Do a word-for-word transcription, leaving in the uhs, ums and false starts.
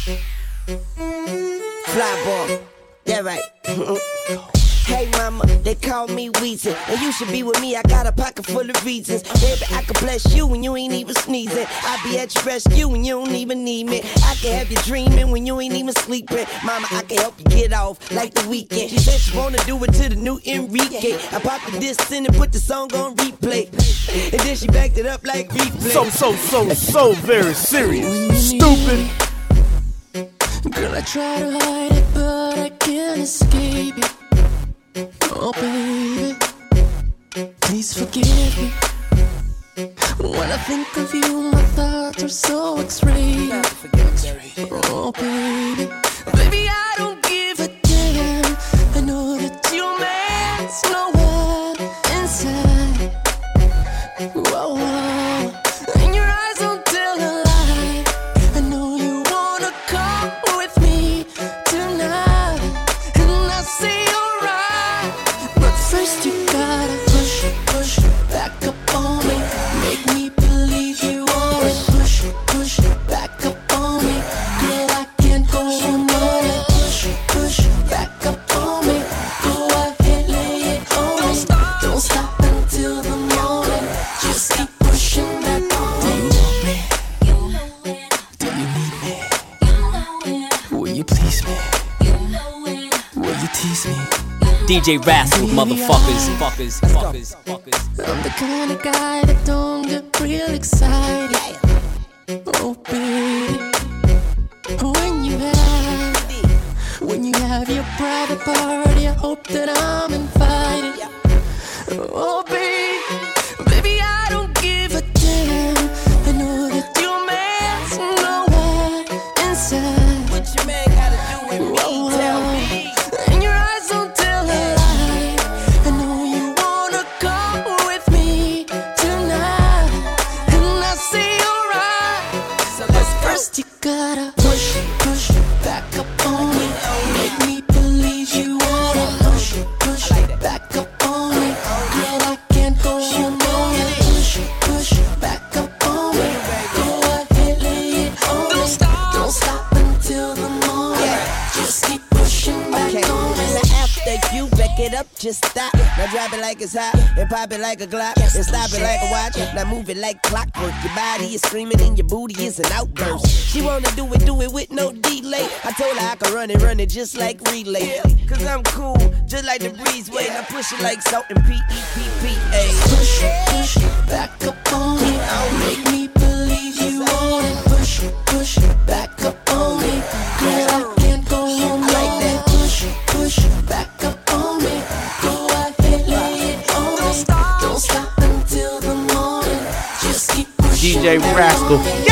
Fly ball, yeah right. Hey mama, they call me Weezy, and you should be with me, I got a pocket full of reasons. Baby, I can bless you when you ain't even sneezing. I'll be at your rescue when you don't even need me. I can have you dreaming when you ain't even sleeping. Mama, I can help you get off like the weekend. She said she wanna do it to the new Enrique. I popped the disc in and put the song on replay, and then she backed it up like replay. So, so, so, so very serious. Stupid. Girl, I try to hide it, but I can't escape it. Oh baby, please forgive me. When I think of you, my thoughts are so X-rated. Oh baby, baby I don't give a damn. I know that your man's nowhere inside. Whoa, whoa. And your eyes don't tell a lie. I know you wanna come with me tonight, and I say first you gotta push, push, back up on me. Make me believe you want it. Push, push, back up on me. Girl, I can't go on it. Push, push, back up on me. Go ahead, lay it on me. Don't stop, don't stop until the morning. Just keep pushing back on me. Do you want me? Do you need me? Will you please me? Will you tease me? D J Rascal, motherfuckers, fuckers, fuckers, fuckers. I'm the kind of guy that don't get real excited. Oh baby, when you have, when you have your private party, I hope that I'm invited. Oh baby, baby I don't give a damn. I know that your man's nowhere inside. What your man gotta do with me? Whoa, whoa. Tell me. And your eyes don't tell a lie. I know you wanna come with me tonight, and I say alright. So let's go. First you gotta push, push, back up on me. Make me believe you wanna push, push, back up on me. Girl, I can't go on it. Push, push, back up on me. Go ahead, lay it on me. Don't stop, don't stop until the morning. Just keep pushing back Okay. on me. Now after you back it up, just stop. Now drop it like it's hot, and pop it like a Glock, and stop it like a watch. Now move it like clockwork. Your body is screaming and your booty is an outburst. She wanna do it, do it with no delay. I told her I could run it, run it just like relay. Cause I'm cool, just like the breezeway. Now push it like salt and P E P P A. Push, push, back up on me. Make me believe you want it. Push, push, back up on me. Girl, I can't go on like that. Push, push, back up on me. Go ahead, lay it on me. Don't stop, don't stop until the morning. Just keep pushing. D J Rascal.